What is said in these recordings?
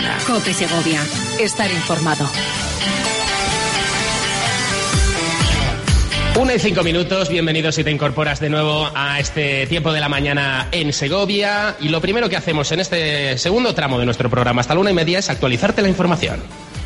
COPE Segovia. Estar informado. 1:05, bienvenidos si te incorporas de nuevo a este tiempo de la mañana en Segovia. Y lo primero que hacemos en este segundo tramo de nuestro programa hasta la 1:30 es actualizarte la información.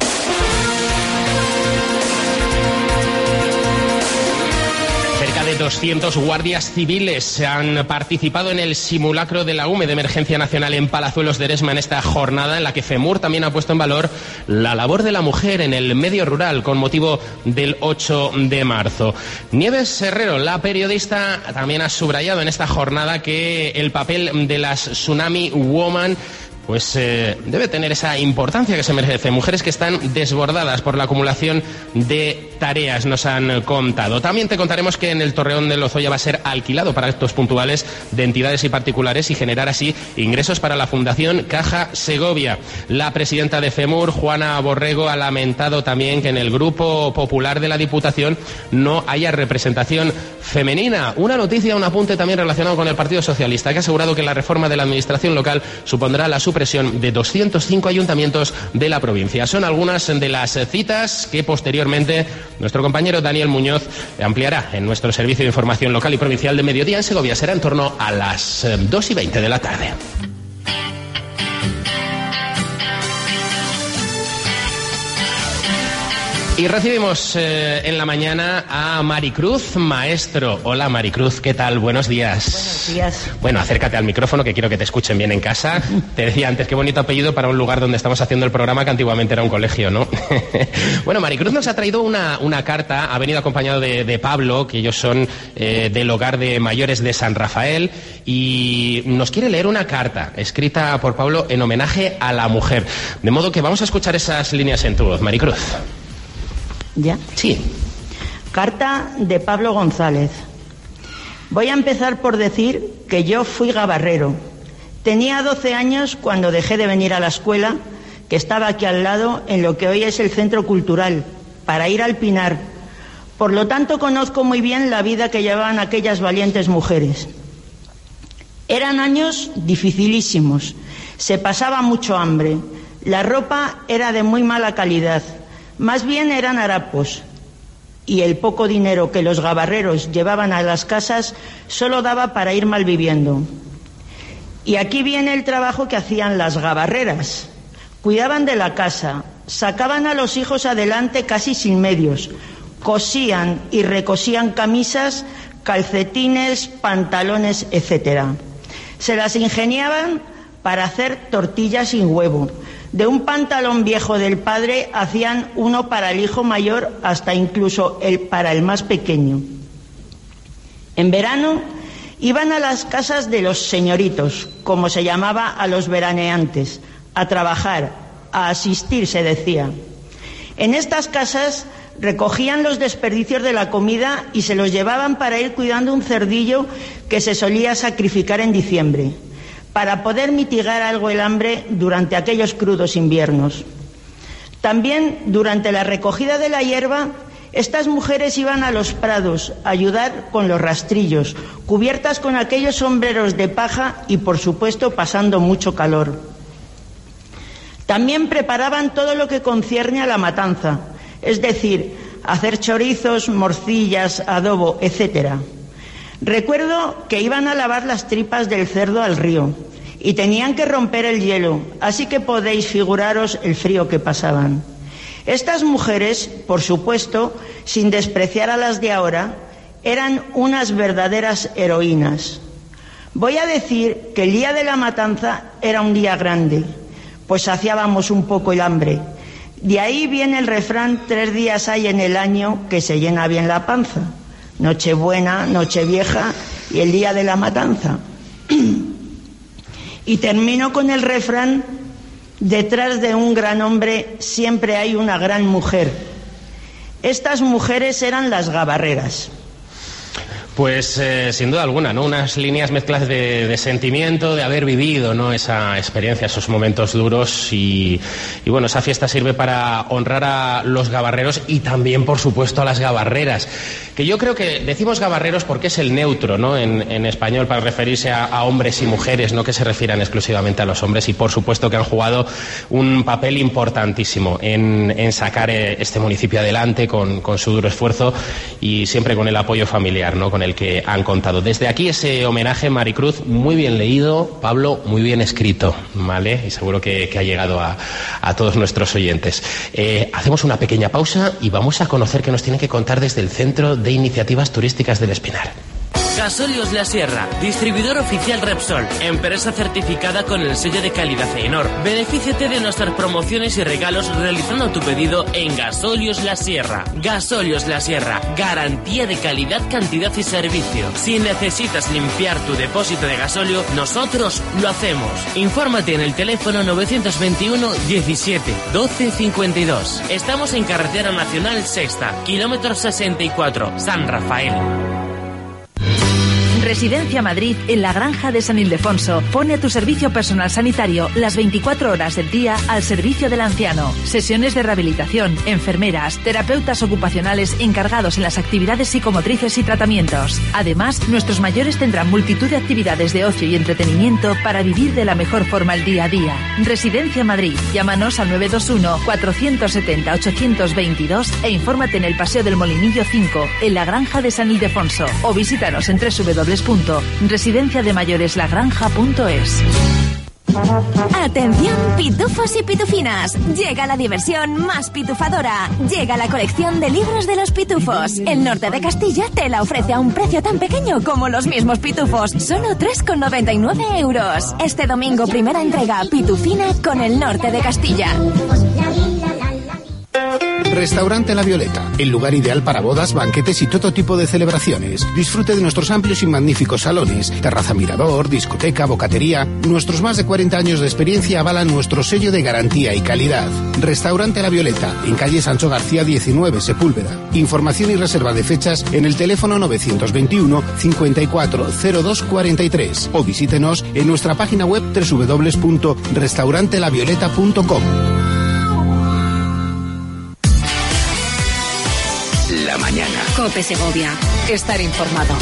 Cerca de 200 guardias civiles han participado en el simulacro de la UME de Emergencia Nacional en Palazuelos de Eresma en esta jornada en la que FEMUR también ha puesto en valor la labor de la mujer en el medio rural con motivo del 8 de marzo. Nieves Herrero, la periodista, también ha subrayado en esta jornada que el papel de las Tsunami Woman debe tener esa importancia que se merece. Mujeres que están desbordadas por la acumulación de tareas, nos han contado. También te contaremos que en el Torreón de Lozoya va a ser alquilado para actos puntuales de entidades y particulares y generar así ingresos para la Fundación Caja Segovia. La presidenta de FEMUR, Juana Borrego, ha lamentado también que en el Grupo Popular de la Diputación no haya representación femenina. Una noticia, un apunte también relacionado con el Partido Socialista, que ha asegurado que la reforma de la administración local supondrá la supresión de 205 ayuntamientos de la provincia. Son algunas de las citas que posteriormente nuestro compañero Daniel Muñoz ampliará en nuestro servicio de información local y provincial de mediodía en Segovia. Será en torno a las 2:20 de la tarde. Y recibimos en la mañana a Maricruz Maestro. Hola Maricruz, ¿qué tal? Buenos días. Buenos días. Bueno, acércate al micrófono que quiero que te escuchen bien en casa. Te decía antes, qué bonito apellido para un lugar donde estamos haciendo el programa que antiguamente era un colegio, ¿no? Bueno, Maricruz nos ha traído una carta, ha venido acompañado de Pablo, que ellos son del hogar de mayores de San Rafael, y nos quiere leer una carta escrita por Pablo en homenaje a la mujer. De modo que vamos a escuchar esas líneas en tu voz, Maricruz. ¿Ya? Sí. Carta de Pablo González. Voy a empezar por decir que yo fui gabarrero. Tenía 12 años cuando dejé de venir a la escuela, que estaba aquí al lado, en lo que hoy es el Centro Cultural, para ir al Pinar. Por lo tanto, conozco muy bien la vida que llevaban aquellas valientes mujeres. Eran años dificilísimos. Se pasaba mucho hambre. La ropa era de muy mala calidad. Más bien eran harapos, y el poco dinero que los gabarreros llevaban a las casas solo daba para ir malviviendo. Y aquí viene el trabajo que hacían las gabarreras. Cuidaban de la casa, sacaban a los hijos adelante casi sin medios, cosían y recosían camisas, calcetines, pantalones, etc. Se las ingeniaban para hacer tortillas sin huevo. De un pantalón viejo del padre hacían uno para el hijo mayor, hasta incluso para el más pequeño. En verano iban a las casas de los señoritos, como se llamaba a los veraneantes, a trabajar, a asistir, se decía. En estas casas recogían los desperdicios de la comida y se los llevaban para ir cuidando un cerdillo que se solía sacrificar en diciembre, para poder mitigar algo el hambre durante aquellos crudos inviernos. También, durante la recogida de la hierba, estas mujeres iban a los prados a ayudar con los rastrillos, cubiertas con aquellos sombreros de paja y, por supuesto, pasando mucho calor. También preparaban todo lo que concierne a la matanza, es decir, hacer chorizos, morcillas, adobo, etc. Recuerdo que iban a lavar las tripas del cerdo al río y tenían que romper el hielo, así que podéis figuraros el frío que pasaban. Estas mujeres, por supuesto, sin despreciar a las de ahora, eran unas verdaderas heroínas. Voy a decir que el día de la matanza era un día grande, pues saciábamos un poco el hambre. De ahí viene el refrán: 3 días hay en el año que se llena bien la panza. Nochebuena, Nochevieja y el día de la matanza. Y termino con el refrán: detrás de un gran hombre siempre hay una gran mujer. Estas mujeres eran las gabarreras. Pues sin duda alguna, ¿no? Unas líneas mezclas de sentimiento, de haber vivido, ¿no? Esa experiencia, esos momentos duros y bueno, esa fiesta sirve para honrar a los gabarreros y también, por supuesto, a las gabarreras. Que yo creo que decimos gabarreros porque es el neutro, ¿no? En español para referirse a hombres y mujeres, no que se refieran exclusivamente a los hombres y por supuesto que han jugado un papel importantísimo en sacar este municipio adelante con su duro esfuerzo y siempre con el apoyo familiar, ¿no? Con el que han contado. Desde aquí ese homenaje, Maricruz, muy bien leído, Pablo, muy bien escrito, ¿vale? Y seguro que ha llegado a todos nuestros oyentes. Hacemos una pequeña pausa y vamos a conocer qué nos tiene que contar desde el Centro de Iniciativas Turísticas del Espinar. Gasóleos La Sierra, distribuidor oficial Repsol, empresa certificada con el sello de calidad ENOR. Benefíciate de nuestras promociones y regalos realizando tu pedido en Gasóleos La Sierra. Gasóleos La Sierra, garantía de calidad, cantidad y servicio. Si necesitas limpiar tu depósito de gasóleo, nosotros lo hacemos. Infórmate en el teléfono 921 17 12 52. Estamos en Carretera Nacional Sexta, kilómetro 64, San Rafael. Residencia Madrid, en la Granja de San Ildefonso, pone a tu servicio personal sanitario las 24 horas del día al servicio del anciano. Sesiones de rehabilitación, enfermeras, terapeutas ocupacionales encargados en las actividades psicomotrices y tratamientos. Además, nuestros mayores tendrán multitud de actividades de ocio y entretenimiento para vivir de la mejor forma el día a día. Residencia Madrid, llámanos al 921 470 822 e infórmate en el Paseo del Molinillo 5, en la Granja de San Ildefonso, o visítanos en www.residenciademayoreslagranja.es. Atención, pitufos y pitufinas. Llega la diversión más pitufadora. Llega la colección de libros de los pitufos. El Norte de Castilla te la ofrece a un precio tan pequeño como los mismos pitufos. Solo 3,99 euros. Este domingo, primera entrega, Pitufina con el Norte de Castilla. Restaurante La Violeta, el lugar ideal para bodas, banquetes y todo tipo de celebraciones. Disfrute de nuestros amplios y magníficos salones, terraza mirador, discoteca, bocatería. Nuestros más de 40 años de experiencia avalan nuestro sello de garantía y calidad. Restaurante La Violeta, en calle Sancho García 19, Sepúlveda. Información y reserva de fechas en el teléfono 921 54 02 43 o visítenos en nuestra página web www.restaurantelavioleta.com. La mañana. COPE Segovia. Estar informado.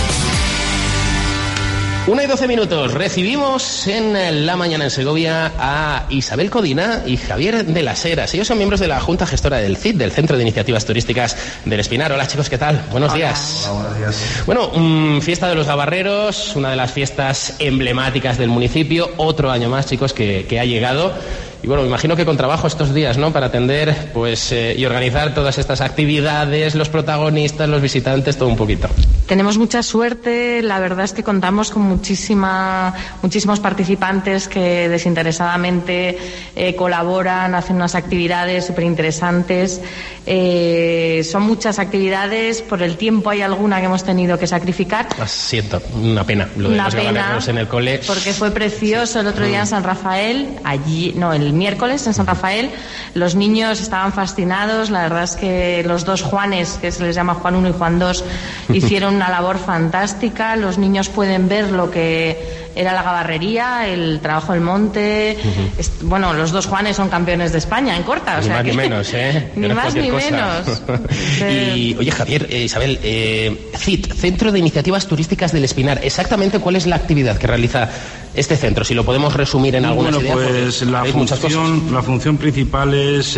1:12. Recibimos en La Mañana en Segovia a Isabel Codina y Javier de las Heras. Ellos son miembros de la Junta Gestora del CIT, del Centro de Iniciativas Turísticas del Espinar. Hola, chicos, ¿qué tal? Buenos días. Hola, buenos días. Bueno, fiesta de los gabarreros, una de las fiestas emblemáticas del municipio. Otro año más, chicos, que ha llegado. Y bueno, me imagino que con trabajo estos días, ¿no? Para atender y organizar todas estas actividades, los protagonistas, los visitantes, todo un poquito. Tenemos mucha suerte, la verdad es que contamos con muchísimos participantes que desinteresadamente colaboran, hacen unas actividades súper interesantes. Son muchas actividades, por el tiempo hay alguna que hemos tenido que sacrificar. Siento, una pena, lo de los gabarreros en el cole. Porque fue precioso el otro día en San Rafael, el miércoles en San Rafael, los niños estaban fascinados, la verdad es que los dos Juanes, que se les llama Juan 1 y Juan 2, hicieron una labor fantástica, los niños pueden ver lo que era la gabarrería, el trabajo del monte. Bueno, los dos Juanes son campeones de España en corta, ni más ni menos, ni más ni menos. Y oye, Javier, Isabel, CIT, Centro de Iniciativas Turísticas del Espinar, exactamente cuál es la actividad que realiza este centro, si lo podemos resumir en algunas ideas. Pues la función principal es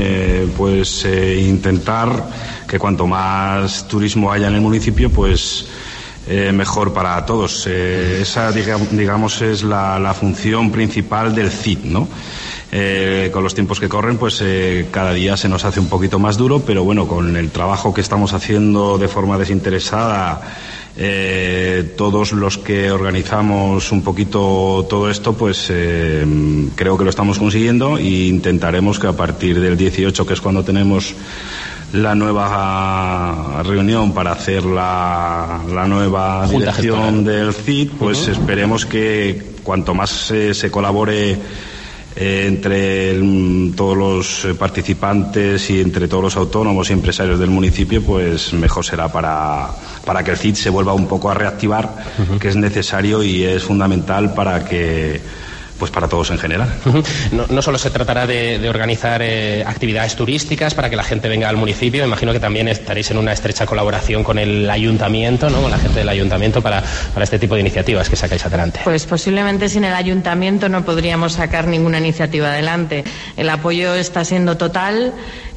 intentar que cuanto más turismo haya en el municipio, pues mejor para todos. Esa, digamos, es la función principal del CIT, ¿no? Con los tiempos que corren, pues cada día se nos hace un poquito más duro, pero bueno, con el trabajo que estamos haciendo de forma desinteresada, todos los que organizamos un poquito todo esto, pues creo que lo estamos consiguiendo e intentaremos que a partir del 18, que es cuando tenemos la nueva reunión para hacer la nueva dirección del CIT, pues esperemos que cuanto más se colabore entre todos los participantes y entre todos los autónomos y empresarios del municipio, pues mejor será para que el CIT se vuelva un poco a reactivar, que es necesario y es fundamental para que pues para todos en general. No solo se tratará de organizar actividades turísticas para que la gente venga al municipio, imagino que también estaréis en una estrecha colaboración con el ayuntamiento, ¿no? Con la gente del ayuntamiento para este tipo de iniciativas que sacáis adelante. Pues posiblemente sin el ayuntamiento no podríamos sacar ninguna iniciativa adelante. El apoyo está siendo total.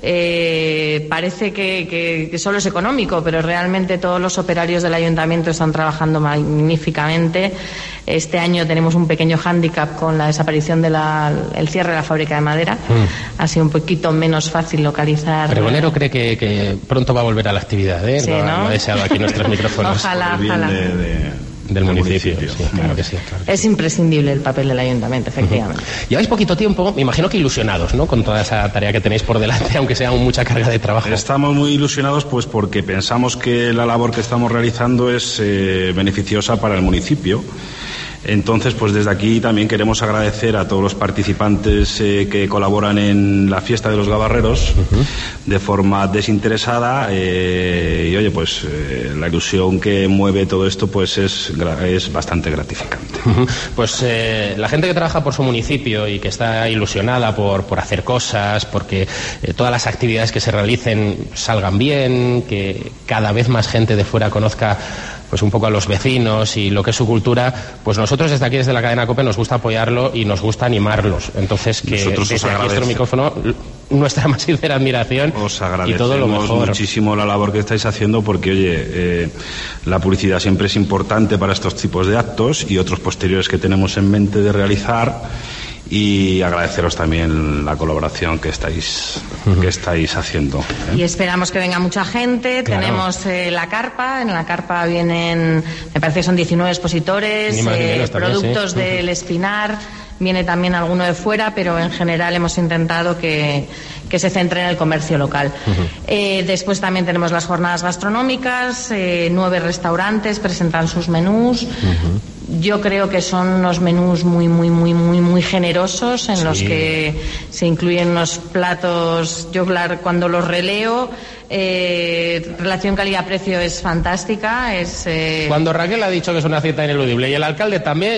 Parece que solo es económico, pero realmente todos los operarios del ayuntamiento están trabajando magníficamente. Este año tenemos un pequeño hándicap con la desaparición el cierre de la fábrica de madera. Ha sido un poquito menos fácil localizar. Pregonero cree que pronto va a volver a la actividad, ¿eh? Sí, ¿no? ¿no? Ha deseado aquí nuestros micrófonos. Ojalá. Del municipio. Sí, claro que sí. Es imprescindible el papel del ayuntamiento, efectivamente. Lleváis poquito tiempo, me imagino que ilusionados, ¿no? Con toda esa tarea que tenéis por delante, aunque sea mucha carga de trabajo. Estamos muy ilusionados, pues porque pensamos que la labor que estamos realizando es beneficiosa para el municipio. Entonces, pues desde aquí también queremos agradecer a todos los participantes que colaboran en la fiesta de los gabarreros de forma desinteresada y oye, pues la ilusión que mueve todo esto pues es bastante gratificante. Pues la gente que trabaja por su municipio y que está ilusionada por hacer cosas, porque todas las actividades que se realicen salgan bien, que cada vez más gente de fuera conozca pues un poco a los vecinos y lo que es su cultura, pues nosotros desde aquí, desde la cadena COPE, nos gusta apoyarlo y nos gusta animarlos. Entonces, que desde aquí nuestro micrófono, nuestra más sincera admiración y todo lo mejor. Muchísimo la labor que estáis haciendo porque, oye, la publicidad siempre es importante para estos tipos de actos y otros posteriores que tenemos en mente de realizar. Y agradeceros también la colaboración que estáis haciendo. Y esperamos que venga mucha gente. Claro. Tenemos la carpa. En la carpa vienen, me parece que son 19 expositores, productos del Espinar. Viene también alguno de fuera, pero en general hemos intentado que se centre en el comercio local. Después también tenemos las jornadas gastronómicas. 9 restaurantes presentan sus menús. Yo creo que son unos menús muy generosos en los que se incluyen unos platos. Yo cuando los releo, relación calidad-precio es fantástica. Cuando Raquel ha dicho que es una cita ineludible y el alcalde también,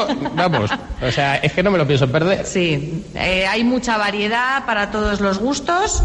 o sea, es que no me lo pienso perder. Sí, hay mucha variedad para todos los gustos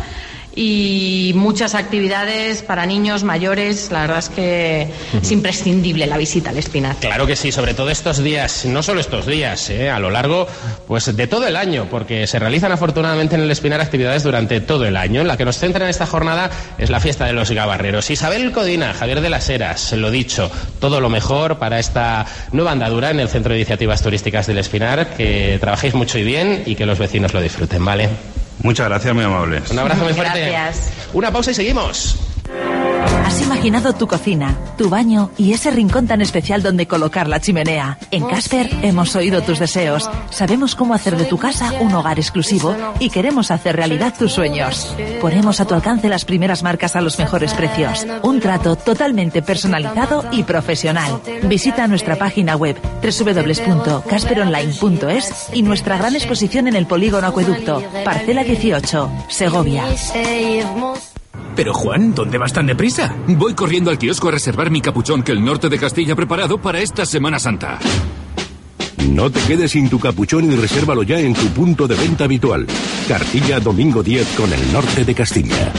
y muchas actividades para niños, mayores. La verdad es que es imprescindible la visita al Espinar. Claro que sí, sobre todo estos días, no solo estos días, a lo largo pues de todo el año, porque se realizan afortunadamente en el Espinar actividades durante todo el año. La que nos centra en esta jornada es la fiesta de los gabarreros. Isabel Codina, Javier de las Heras, lo dicho, todo lo mejor para esta nueva andadura en el Centro de Iniciativas Turísticas del Espinar, que trabajéis mucho y bien y que los vecinos lo disfruten, ¿vale? Muchas gracias, muy amables. Un abrazo muy fuerte. Gracias. Una pausa y seguimos. Has imaginado tu cocina, tu baño y ese rincón tan especial donde colocar la chimenea. En Casper hemos oído tus deseos, sabemos cómo hacer de tu casa un hogar exclusivo y queremos hacer realidad tus sueños. Ponemos a tu alcance las primeras marcas a los mejores precios. Un trato totalmente personalizado y profesional. Visita nuestra página web www.casperonline.es y nuestra gran exposición en el Polígono Acueducto, Parcela 18, Segovia. Pero Juan, ¿dónde vas tan deprisa? Voy corriendo al kiosco a reservar mi capuchón que el Norte de Castilla ha preparado para esta Semana Santa. No te quedes sin tu capuchón y resérvalo ya en tu punto de venta habitual. Cartilla domingo 10 con el Norte de Castilla.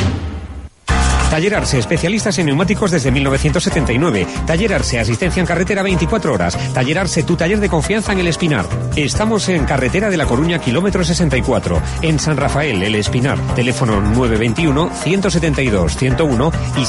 Taller Arce, especialistas en neumáticos desde 1979. Taller Arce, asistencia en carretera 24 horas. Taller Arce, tu taller de confianza en El Espinar. Estamos en Carretera de La Coruña, kilómetro 64. En San Rafael, El Espinar. Teléfono 921-172-101 y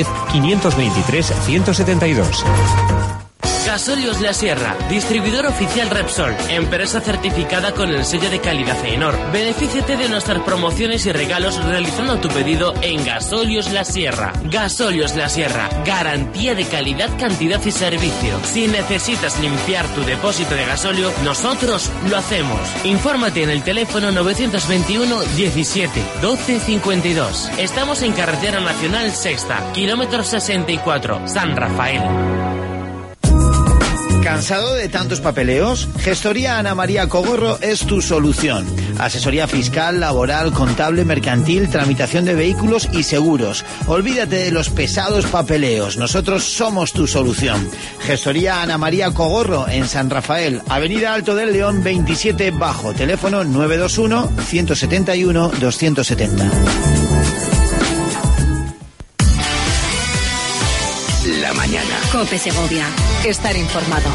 610-523-172. Gasóleos La Sierra, distribuidor oficial Repsol, empresa certificada con el sello de calidad AENOR. Benefíciate de nuestras promociones y regalos realizando tu pedido en Gasóleos La Sierra. Gasóleos La Sierra, garantía de calidad, cantidad y servicio. Si necesitas limpiar tu depósito de gasóleo, nosotros lo hacemos. Infórmate en el teléfono 921 17 12 52. Estamos en Carretera Nacional Sexta, kilómetro 64, San Rafael. ¿Cansado de tantos papeleos? Gestoría Ana María Cogorro es tu solución. Asesoría fiscal, laboral, contable, mercantil, tramitación de vehículos y seguros. Olvídate de los pesados papeleos. Nosotros somos tu solución. Gestoría Ana María Cogorro en San Rafael, Avenida Alto del León 27 Bajo. Teléfono 921 171 270. La mañana. COPE Segovia. Estar informado.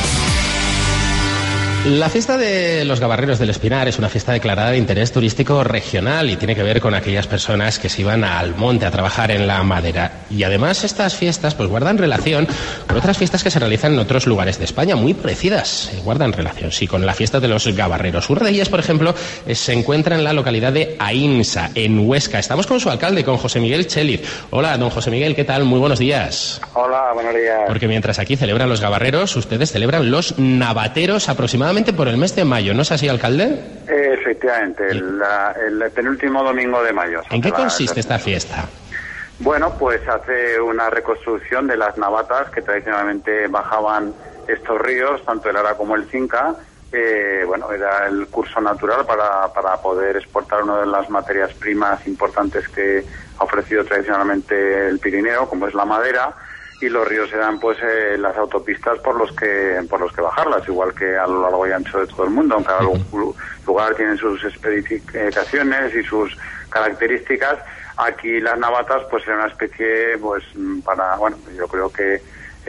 La fiesta de los Gabarreros del Espinar es una fiesta declarada de interés turístico regional y tiene que ver con aquellas personas que se iban al monte a trabajar en la madera. Y además estas fiestas pues guardan relación con otras fiestas que se realizan en otros lugares de España, muy parecidas. Guardan relación, sí, con la fiesta de los Gabarreros. Una de ellas, por ejemplo, se encuentra en la localidad de Ainsa, en Huesca. Estamos con su alcalde, con José Miguel Cheliz. Hola, don José Miguel, ¿qué tal? Muy buenos días. Hola, buenos días. Porque mientras aquí celebran los Gabarreros, ustedes celebran los Navateros aproximadamente por el mes de mayo, ¿no es así, alcalde? Efectivamente, el penúltimo domingo de mayo. ¿En qué consiste esta fiesta? Bueno, pues hace una reconstrucción de las navatas que tradicionalmente bajaban estos ríos, tanto el Ara como el Cinca. Bueno, era el curso natural para poder exportar una de las materias primas importantes que ha ofrecido tradicionalmente el Pirineo, como es la madera. Y los ríos eran pues las autopistas por los que bajarlas, igual que a lo largo y ancho de todo el mundo. En cada lugar tienen sus especificaciones y sus características. Aquí las navatas pues eran una especie pues yo creo que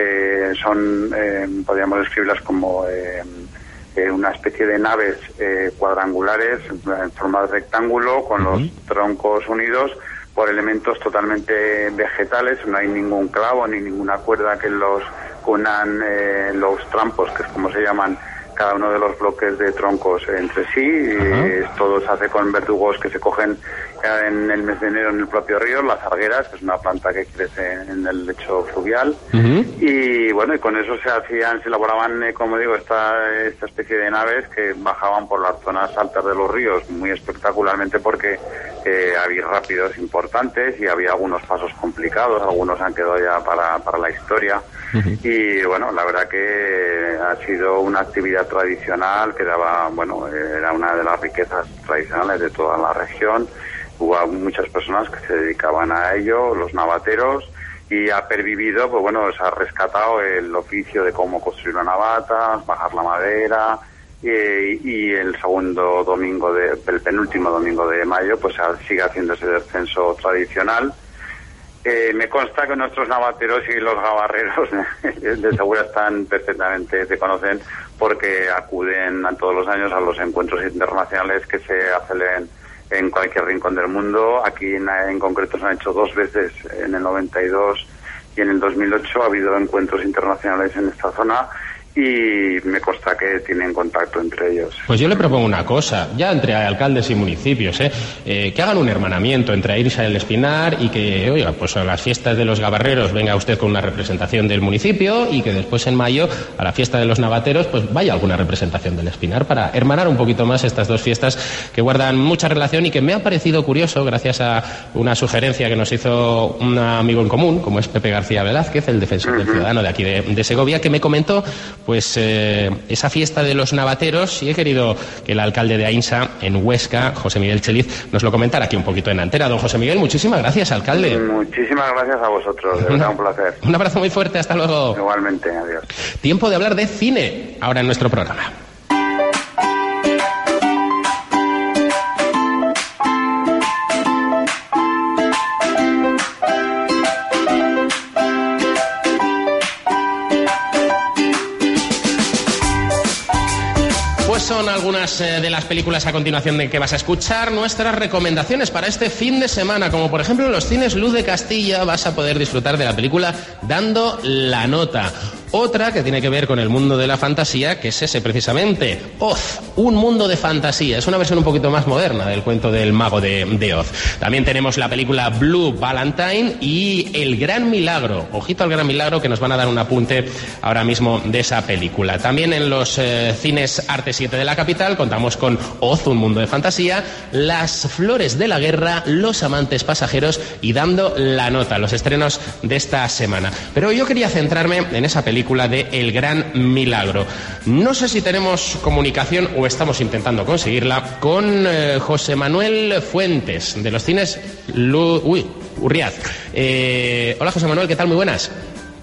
podríamos describirlas como una especie de naves cuadrangulares en forma de rectángulo con los troncos unidos por elementos totalmente vegetales. No hay ningún clavo ni ninguna cuerda que los unan los trampos, que es como se llaman cada uno de los bloques de troncos entre sí. Todo se hace con verdugos que se cogen en el mes de enero en el propio río, las argueras, que es una planta que crece en el lecho fluvial. Y bueno, y con eso se elaboraban, como digo, esta especie de naves que bajaban por las zonas altas de los ríos muy espectacularmente, porque había rápidos importantes y había algunos pasos complicados, algunos han quedado ya para la historia. Y bueno, la verdad que ha sido una actividad tradicional que daba, era una de las riquezas tradicionales de toda la región. Hubo muchas personas que se dedicaban a ello, los navateros, y ha pervivido, se ha rescatado el oficio de cómo construir una navata, bajar la madera, y el segundo domingo el penúltimo domingo de mayo, pues sigue haciendo ese descenso tradicional. Me consta que nuestros navateros y los gabarreros de seguro se conocen, porque acuden todos los años a los encuentros internacionales que se hacen en cualquier rincón del mundo. Aquí en concreto se han hecho 2 veces, en el 92 y en el 2008 ha habido encuentros internacionales en esta zona, y me consta que tienen contacto entre ellos. Pues yo le propongo una cosa, ya entre alcaldes y municipios, que hagan un hermanamiento entre Ainsa y el Espinar, y que, oiga, pues a las fiestas de los Gabarreros venga usted con una representación del municipio, y que después en mayo a la fiesta de los Navateros pues vaya alguna representación del Espinar, para hermanar un poquito más estas dos fiestas que guardan mucha relación, y que me ha parecido curioso gracias a una sugerencia que nos hizo un amigo en común, como es Pepe García Velázquez, el defensor del ciudadano de aquí de Segovia, que me comentó pues esa fiesta de los Navateros, y he querido que el alcalde de Ainsa, en Huesca, José Miguel Cheliz, nos lo comentara aquí un poquito en antena. Don José Miguel, muchísimas gracias, alcalde. Muchísimas gracias a vosotros, de verdad, un placer. Un abrazo muy fuerte, hasta luego. Igualmente, adiós. Tiempo de hablar de cine, ahora en nuestro programa. Son algunas de las películas a continuación de que vas a escuchar. Nuestras recomendaciones para este fin de semana, como por ejemplo en los cines Luz de Castilla vas a poder disfrutar de la película Dando la Nota. Otra que tiene que ver con el mundo de la fantasía, que es ese precisamente, Oz, un mundo de fantasía. Es una versión un poquito más moderna del cuento del mago de Oz. También tenemos la película Blue Valentine y El Gran Milagro. Ojito al Gran Milagro, que nos van a dar un apunte ahora mismo de esa película. También en los cines Arte 7 de la capital contamos con Oz, un mundo de fantasía, Las Flores de la Guerra, Los Amantes Pasajeros y Dando la Nota, los estrenos de esta semana. Pero yo quería centrarme en esa película película de El Gran Milagro. No sé si tenemos comunicación o estamos intentando conseguirla con José Manuel Fuentes, de los cines Urriaz. Hola José Manuel, ¿qué tal? Muy buenas.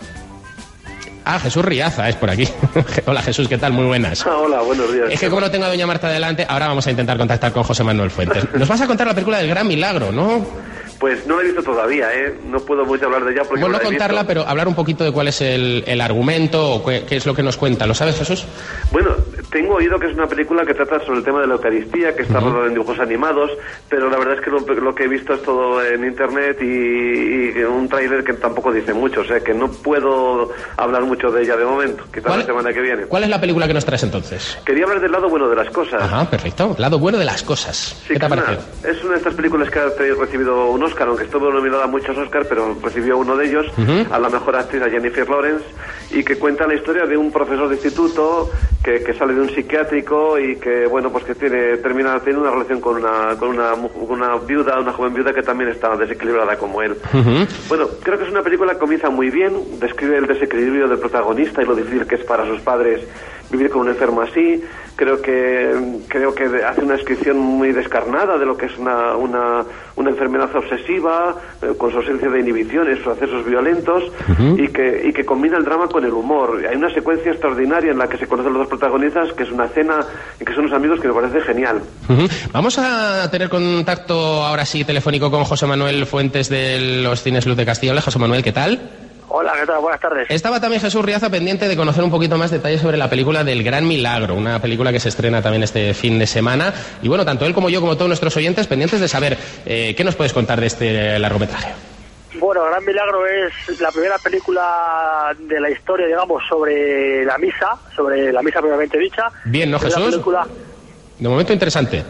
Ah, Jesús Riaza es por aquí. Hola Jesús, ¿qué tal? Muy buenas. Hola, buenos días. Es que como no tengo a doña Marta delante, ahora vamos a intentar contactar con José Manuel Fuentes. Nos vas a contar la película del Gran Milagro, ¿no? Pues no la he visto todavía, No puedo mucho hablar de ella porque bueno, no la he contarla, visto. pero hablar un poquito de cuál es el argumento o qué es lo que nos cuenta. ¿Lo sabes, Jesús? Bueno, tengo oído que es una película que trata sobre el tema de la Eucaristía, que está rodada en dibujos animados, pero la verdad es que lo que he visto es todo en internet y un tráiler que tampoco dice mucho, o sea que no puedo hablar mucho de ella de momento, quizás la semana que viene. ¿Cuál es la película que nos traes entonces? Quería hablar del lado bueno de las cosas. Ajá, perfecto. Lado bueno de las cosas. Sí, ¿qué te ha parecido? Es una de estas películas que ha recibido un Oscar, aunque estuvo nominada a muchos Oscars, pero recibió uno de ellos, a la mejor actriz, a Jennifer Lawrence, y que cuenta la historia de un profesor de instituto que sale de un psiquiátrico y que, bueno, pues que termina teniendo una relación con una viuda, una joven viuda que también está desequilibrada como él. Bueno, creo que es una película que comienza muy bien, describe el desequilibrio del protagonista y lo difícil que es para sus padres vivir con un enfermo así. Creo que hace una descripción muy descarnada de lo que es una enfermedad obsesiva, con su ausencia de inhibiciones, sus accesos violentos, y que combina el drama con el humor. Hay una secuencia extraordinaria en la que se conocen los dos protagonistas, que es una cena y que son unos amigos, que me parece genial. Vamos a tener contacto ahora sí telefónico con José Manuel Fuentes de los Cines Luz de Castilla. Hola, José Manuel, ¿qué tal? Hola, ¿qué tal? Buenas tardes. Estaba también Jesús Riaza pendiente de conocer un poquito más detalles sobre la película del Gran Milagro, una película que se estrena también este fin de semana. Y bueno, tanto él como yo, como todos nuestros oyentes, pendientes de saber qué nos puedes contar de este largometraje. Bueno, Gran Milagro es la primera película de la historia, digamos, sobre la misa propiamente dicha. Bien, ¿no, Jesús? De momento interesante.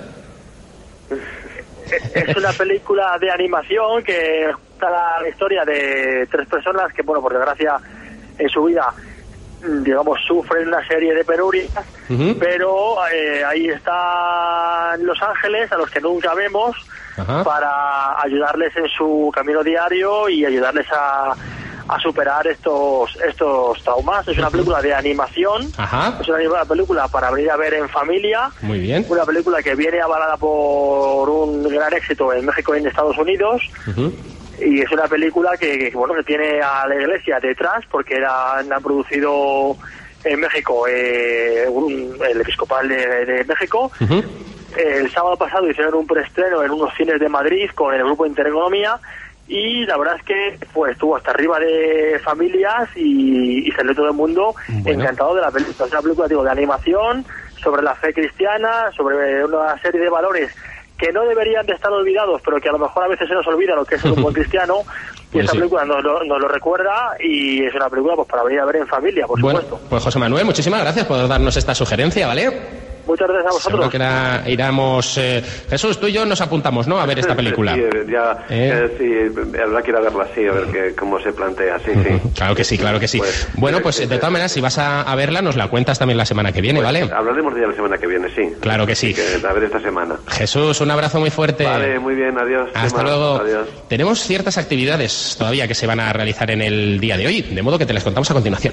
Es una película de animación que cuenta la historia de tres personas que, bueno, por desgracia, en su vida, digamos, sufren una serie de penurias, pero ahí están los ángeles, a los que nunca vemos, para ayudarles en su camino diario y ayudarles a superar estos traumas. Es una película de animación, es una película para venir a ver en familia. Muy bien. Una película que viene avalada por un gran éxito en México y en Estados Unidos. Y es una película que tiene a la iglesia detrás, porque han producido en México el episcopal de México. El sábado pasado hicieron un preestreno en unos cines de Madrid con el grupo Intereconomía, y la verdad es que pues estuvo hasta arriba de familias y salió todo el mundo encantado de la película. Es una película, de animación sobre la fe cristiana, sobre una serie de valores que no deberían de estar olvidados, pero que a lo mejor a veces se nos olvida lo que es un buen cristiano. Y esta película nos lo recuerda, y es una película pues para venir a ver en familia, por supuesto. Pues José Manuel, muchísimas gracias por darnos esta sugerencia, ¿vale? Muchas gracias a vosotros. Seguro que iremos... Jesús, tú y yo nos apuntamos, ¿no?, a ver esta película. Sí, habrá que ir a verla, sí, a ver cómo se plantea, sí. Claro que sí, claro que sí. Pues de todas maneras, si vas a verla, nos la cuentas también la semana que viene, ¿vale? Hablaremos de ella la semana que viene, sí. Claro que sí. A ver esta semana. Jesús, un abrazo muy fuerte. Vale, muy bien, adiós. Hasta luego. Adiós. Tenemos ciertas actividades todavía que se van a realizar en el día de hoy, de modo que te las contamos a continuación.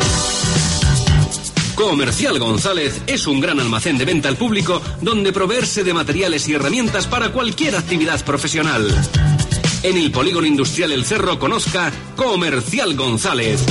Comercial González es un gran almacén de venta al público donde proveerse de materiales y herramientas para cualquier actividad profesional. En el Polígono Industrial El Cerro conozca Comercial González.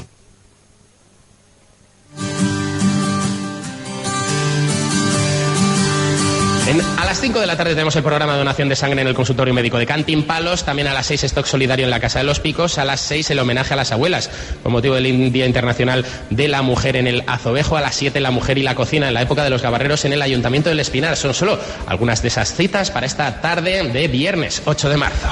A las 5 de la tarde tenemos el programa de donación de sangre en el consultorio médico de Cantin Palos. También a las 6 stock solidario en la Casa de los Picos. A las 6 el homenaje a las abuelas con motivo del Día Internacional de la Mujer en el Azovejo. A las 7 la mujer y la cocina en la época de los gabarreros en el Ayuntamiento del Espinar. Son solo algunas de esas citas para esta tarde de viernes 8 de marzo.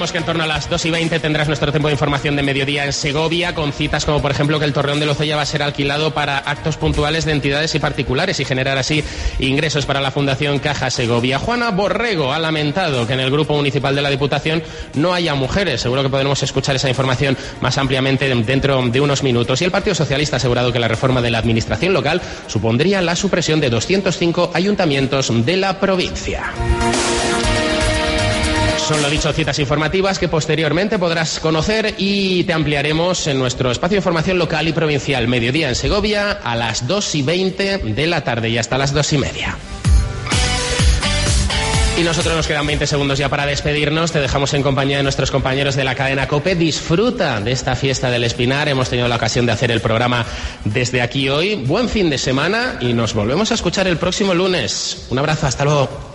recordamos que en torno a las 2:20 tendrás nuestro tiempo de información de mediodía en Segovia, con citas como por ejemplo que el Torreón de Lozoya va a ser alquilado para actos puntuales de entidades y particulares y generar así ingresos para la Fundación Caja Segovia. Juana Borrego ha lamentado que en el Grupo Municipal de la Diputación no haya mujeres. Seguro que podremos escuchar esa información más ampliamente dentro de unos minutos. Y el Partido Socialista ha asegurado que la reforma de la administración local supondría la supresión de 205 ayuntamientos de la provincia. Son lo dicho, citas informativas que posteriormente podrás conocer y te ampliaremos en nuestro espacio de información local y provincial. Mediodía en Segovia a las 2:20 de la tarde y hasta las 2:30. Y nosotros nos quedan 20 segundos ya para despedirnos. Te dejamos en compañía de nuestros compañeros de la cadena COPE. Disfruta de esta fiesta del Espinar. Hemos tenido la ocasión de hacer el programa desde aquí hoy. Buen fin de semana y nos volvemos a escuchar el próximo lunes. Un abrazo, hasta luego.